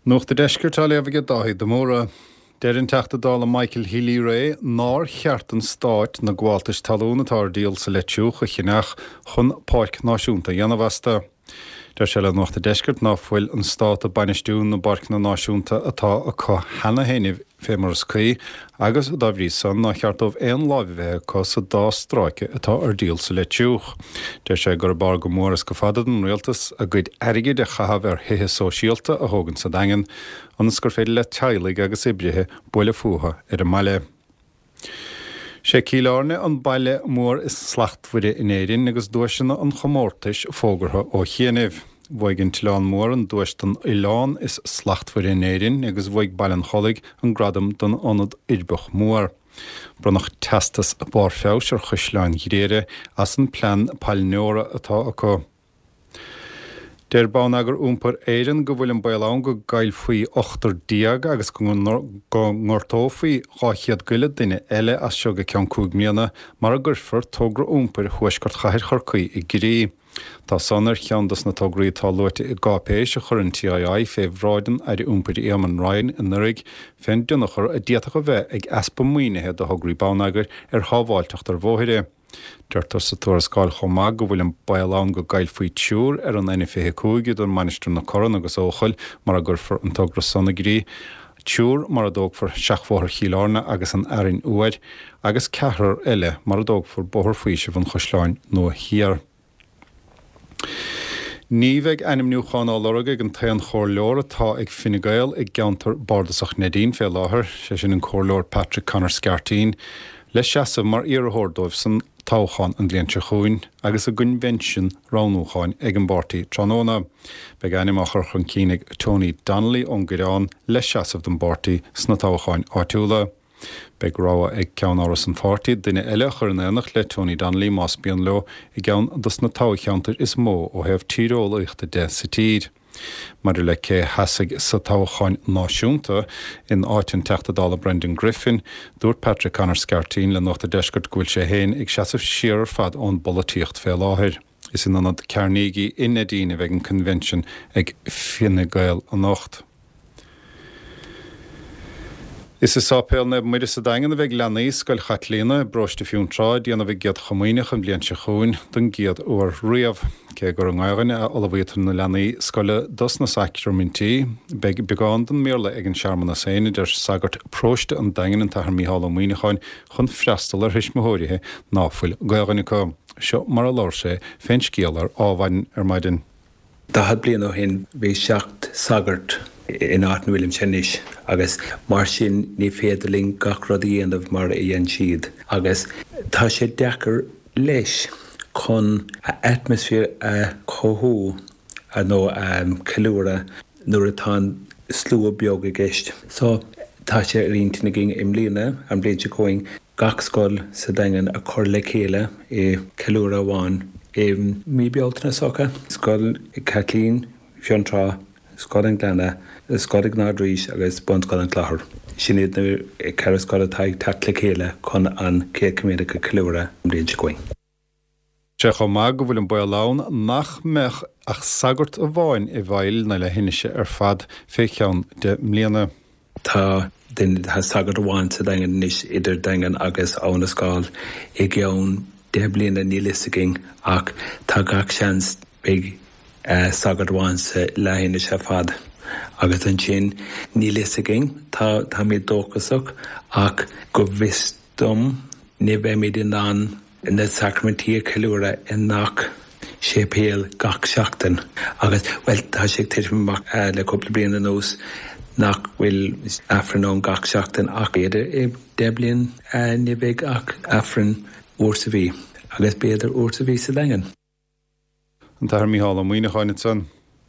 Nuach de deiscirt a leabhige dáid do móra deirinn teachta dála Michael Healy Ray ná cheartan stáit na gháiltais talún atá díal sa leitiúcha chinneach chun páirc náisiúnta dhéanamhasta. Der se le nuach de deiscirt ná bhfuil an stát a bainisteún na barc na náisiúnta atá a có hena héanamh fémars caí agus a dábhrí san ná cheartómh éon láimhbheith có sa dá stráice atá ar díal sa leitiúch. Der sé gur bar go móras go fadad an rialtas a gcuid airige de chahabh ar hithe sóisialta a thógann sa daingean anas gur féidir le teaghlaigh agus ibrithe buile fuatha ar a mbaile. sé cílárne an baile mór is slachtfuide in éirin agus dúisina an chomórtais fógartha ó chéanamh. Bhaigin tileán mór an dúistan Ileán is slachtfuide in éirin agus bhaig bailan cholig an gradam don anad irbach mór. Brannach testas a bar feos ar chuisleáin ghiréire as an plan palneóra atá acu. Der bán agur úmpar éireann go bhfuil an bailán go gail faoi 8 diag agus go ngortó faoi cháchiad guile duine eile as seo go ceann 5 mbliana mar a gurfar tógra úmpar thuaisgart chaithir chorcaí i grí. Tá sanar cheandas na tógraí tá luirte i gápéis a chur an TII fé bhráidan ar úmpar Éaman Ryan in nurig féin dúnachar a diaach a bheith ag espa muoinethe do thograí bán ar hábháilteacht ar bmhóithire. Deirtar sa tuair sáil chomá go bhfuil an bailán go gail faoi tíúr ar an NFA-5 don Minister na Coran agus óchail mar a gurfar an tógra sanna grí. Tíúr mar a dóg for 6 chiálárna agus an airin uair agus cethar eile mar a dóg for bothar faoise van chuisleáin nó hiar. Ní bheith anim nuúcháin á lorga an taon chóir leor atá ag Fine Gael ag geantar bardasach Nadine fé láthair sé sin an chóirleor Patrick Conor Scartine le seasamh mar iarthórdóibh san táchan an bblianta chuin agus a gunvention ránúcháin ag an bartaí tróna. Beag animachar chun cínig Tony Donnelly ón Gurán le seasamh don bartaí sna tácháin áitiúla. Beag ráha ag ceann áras an fátaí duine eile chur an éanach le Tony Donnelly más bíon leo i gceann dus na tácheantar is mó ó hebh tíreola uachta de sa tíd. Mar le cé hasig sa tácháin náisiúnta in áitin teachtadála Brendan Griffin, dúirt Patrick Conor Scartine le nachta deiscirt gúil sé héin ag seasamh siar fad ón bolatíocht fé láthir. Is in anad Carnegie in Nadine bheith an convention ag Fine Gael an nacht. Is sápéal na muidir sa daingan a bheith leanaí scoil chatlína broiste fiún tráid díana bheith giad chomaoineach an blian se chuin don giad ó riamh cé gur an gáirin a olahítar na leanaí scoile dos na sacramentí beag begáin don méle ag an seaarman na séine idir sagart próiste an daingan an tahar míhall an muoineáin chun freastal ar hisismóirithe náfuil gáirinna seo mar a lár sé féin scéal ar ábhain ar maidin. Tá had blian ó hin bhí seacht sagart in Artin William Chennish agus mar sin ní féidirling gach rodí anamh mar íon siad agus tá sé dechar leis chun a atmosfér a chothú a nó ceiliúra nuair atá slú beag a gceist. So tá sé riontain ging im lína an blianta going gach scoil sa daingan a chur le chéile i ceiliúra amháin i mí bealtainna socha scoil i Catlín Fiontrá Scott an Glenna, Scott ag nádrís agus bun Scott an Clachar. Sinad na ceir Scott a taig tacla chéile chun an cé coméidecha ceiliúra an blianta going. Sé chomá go bhfuil an bailán nach mech ach sagart a bháin i bhail na le hinise ar fad fé ceann de mbliana. Tá den sagart a bháin sa daingan níos idir daingan agus ána scáil i gceann de bliana nílistiging ach tá gach seans beag sagart bháin sa le hinise fad. Agus an sin nílistiging tá mé dóchasach ach go bhistom ní bheith mé den an na sacramentí ceiliúra in nach sé péal gach seachtain. Agus well tá sé tíirmach le cúpla bliana nóos nach bhfuil afranón gach seachtain ach béidir i deblion ní bheith ach afran uair sa bhí agus béidir uair sa bhí sa daingan. An tahar míhall an muoineáin san.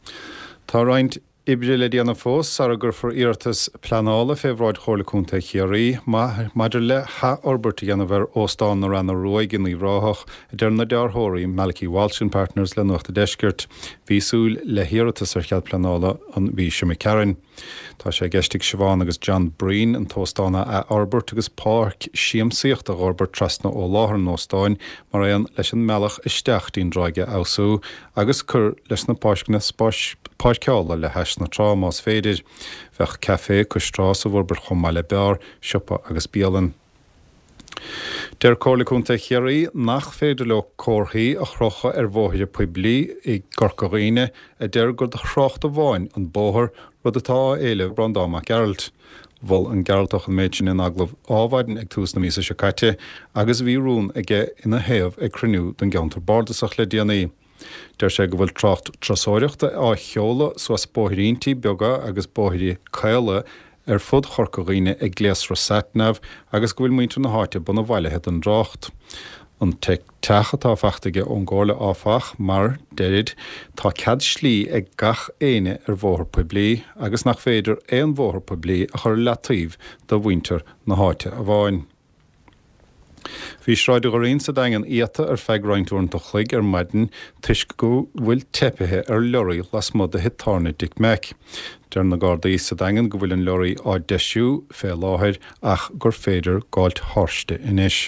Tá roiint ibre le díana fós ar a gur for iartas planála fé bhráid chorlaúnta chiaí maidir le ha orberta dhéana bhar óstán na ran roiig in í ráthach a dear na dearthirí Malachi Walsh and Partners le nuachta deiscirt bhísúil le hiartas ar chead planála an bhí se me Karen. Tá sé geistig Siobhan agus John Breen an tóstána a Orbert agus Park siamsaíocht a Orbert trasna ó láthar nóstáin mar éon leis an mealach isteach dín ráige ausú agus cur leis na páiscna páisceála le heis thras na trá más féidir, bheith café chu strás a bhór bar chomáile bear, siopa agus bíalan. Der cólaúnta chéirí nach féidir le cóthaí a chrocha bmhóthaide poiblí I Gorcaghine a deir gur de chrocht a bháin an bóthir rud atá éile brandá Geralt. Bhil an Geraltach an méidin in aglah ábhaidin ag tús na mísa se caite, agus bhí rún aige ina héamh ag cruniú den geantar bardasach le DNA. Der sé go bhfuil tracht trasóireachta á cheola suas bóthiríntaí beaga agus bóthirí chéile fud Gorcaghine ag gléasra satnamh agus go bhfuil muintear na háite buna bhailethe an drácht. An techatá fachtaige ón gála áfach mar deirid tá cad slí ag gach éine bhóthir poiblí agus nach féidir éon bhóthir poiblí a chur leatíomh do bhaintear na háite a bháin. Bhí sráide go réon sa dagan iata feagráintúin do chluig maidin tuisc go bhfuil tepithe leoraí las mud a hitarna dic meic. Der na Gardaí sa dagan go bhfuil an leoraí á deisiú fé láthir ach gur féidir gáilt háiste inis.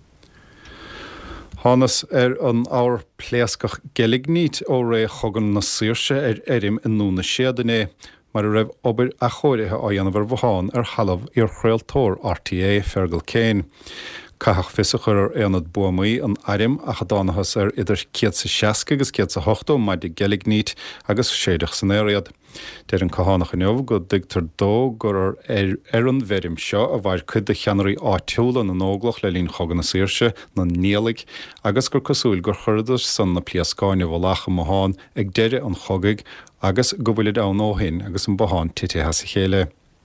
Hánas an áir pléascach geig níd ó ré chogan na suirse éirim in núna séadané, mar a raibh obair a chóirithe á dhéanamhar bháin halamh chraoltóir RTA Fergal Céin. Cathach fisa chur éanad buamaí an airim a chadánachas idir 160 agus 180 maid I geig níd agus séideach san éiriad. Deir an cahánach an neomh go digtar dó gur an bherim seo a bhair chud de cheanirí áitiúla na nóglach le lín chogan na suirse na níalaigh agus gur cosúil gur chuidir san na pliascáine bhlacha moháin ag deire an chogaigh agus go bhfuil an óhin agus an boháin tithe sa chéile.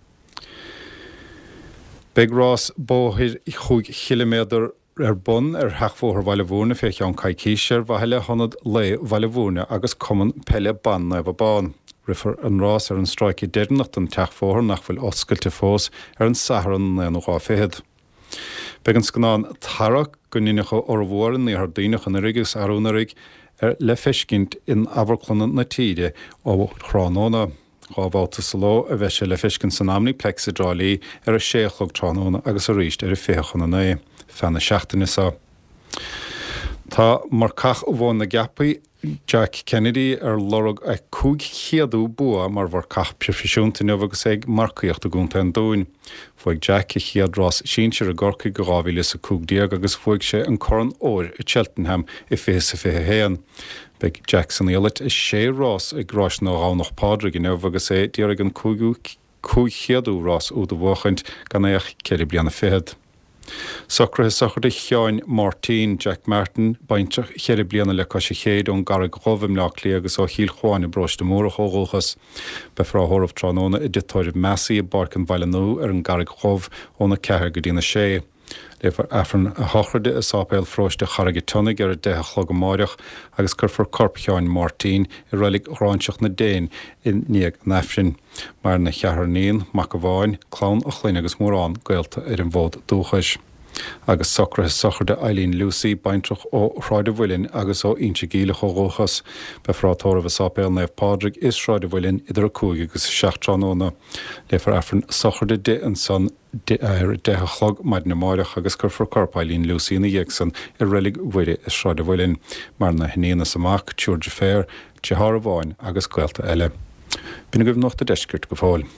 Beg rás bóthir 5 kilometr bun heachmhóthar bhailehúna fé an caiicíir bhaile honad le bhailehúna agus cuman pelle ban na bhán. Rifar an rás an stráici deirnacht an teachmhóthar nach bhfuil oscailte fós an saharan na nóá féhead. Beg an scanán tarach go nínecha ormhórin í daoineach an rigus arúnarig le feiscint in abharclanan na tíide ó chránóna. Chábháta sa lá a bheith sé le feiscin san amní plexidrálí a séchlog tránóna agus a ríist féchan na é, fena seachtainna sa. Tá mar cach bháin na gapaí Jack Kennedy lorug a 2 chéadú bua mar bhar cach profisiúnta nua agus ag marcaíocht a gúnta an dóin. Fuig Jack chéad rás sínsir a gorca go gábhíle sa 2 agus fuig sé an coran óir I Cheltenham I fés a fé héan. Beg Jackson Elliot is sé rás ag grás nó ránach pádra gin nua agus díar an 2 chéadú rás ú do bhchaint gan éach ceirí bliana féhead. Socrathe de Cheáin Martin Jack Martin baintach chéir bliana le cos chéad ón garag ghobhim lech agus ó híl cháin I bros de móra chógóchas be fráthirbh tránóna I ditóir mesaí I barcan bhailnú an garag chomh óna cethir go dtíana sé. Léfar affran a thochride is sápéil froiste charige tunnig a 10 chlog máireach agus curfar corp Cheáin Martin I roilig ránseach na déin in níag nefsin. Mar na chearníon, mac a bháin, clán a chlín agus mórán gailta an bhód dúchais. Agus socrathe de Eileen Lucy baintrach ó Shráide Bhuilinn agus ó Inse Gíle chógóchas be frátóirbh sápéil neh Pádraig is Shráide Bhuilinn idir a 2 agus 6 tránóna. Léfar affran socrathe de an san 10 chlog maid na máireach agus curfar corp Eileen Lucy na dhéagsan I rélig bhuire is Shráide Bhuilinn mar na hníana samach, George Fair, Tihar bháin agus gailta eile. Bína goibh nach a deiscirt go fáil.